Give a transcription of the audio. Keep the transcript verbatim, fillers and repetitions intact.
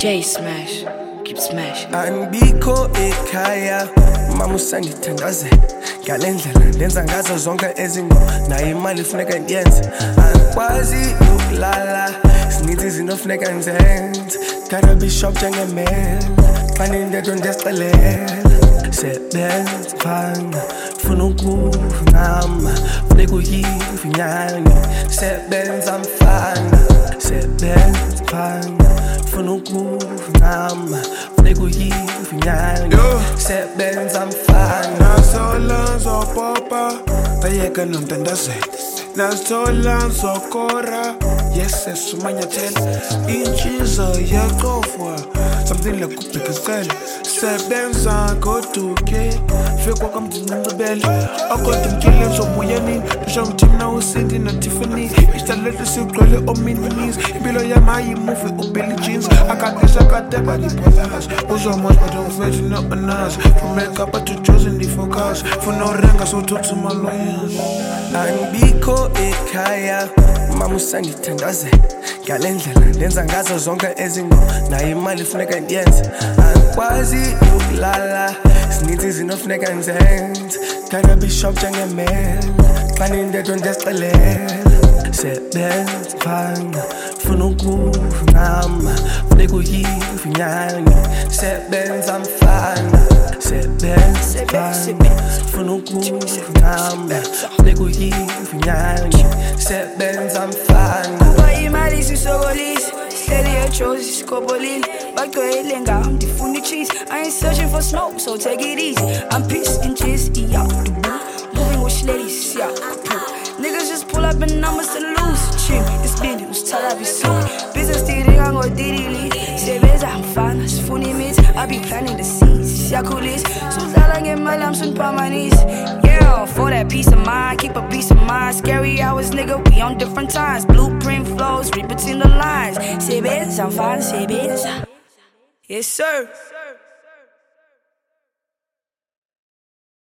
J Smash, keep smashing. Angibikho ekhaya mama usangithandaze ngalendlela ndenza ngazo zonke ezinto nayo imali ifuneka ndiyenze angikwazi ukulala sininzi izinto ofuneka nzenze gotta be sharp njengemela xa nindedwa ndiyasicelela sebenza phana funa ukuvungama funeka uyive inyani sebenza mfana sebenza phana funa ukuvungama funeka uyive inyani sebenza mfana nasola nzopopa tayeka nomtandazela nasola nzokora yes sumanyathela intshiza yaqofwa something like ubhekisela sebenza goduke fekwa kamdincibele akodwa mkile nzobuyenini ndishangithina usindi notiffany isitalete sigcwele omininis impilo yamayimuvi ubilly jeans akadisha kadeba ndipolas uzomos but ungifethi no-onas from makeup to chosen defocus funa urenga sothuthu maloyas angibikho ekhaya mama usangithandaze ngalendlela ndenza ngazo zonke ezinto nayo imali ifuneka ndiyenze angikwazi ukulala sininzi izinto ofuneka nzenze gotta be sharp njengemela xa nindedwa ndiyasicelela sebenza phana funa ukuvungama funeka uyive inyani sebenza mfana sebenza phana funa ukuvungama funeka uyive inyani sebenza mfana kuba imali sisokolise sihleli ejozi sikhobolile bagcwele ngam ndifuna i-cheese I ain't searching for smoke so take it easy I'm peace and cheese yeah moving with ladies yeah niggas just pull up in numbers to lose chim it's been it was tired I be soon business tidinga ngodidili sebenza mfana sifuna imithi I be planting the seeds siyakhulisa sudlala ngemali I'm soon pa my knees yeah for that peace of mind keep a peace of mind scary hours nigga we on different times blueprint flows read between the lines sebenza mfana sebenza yes sir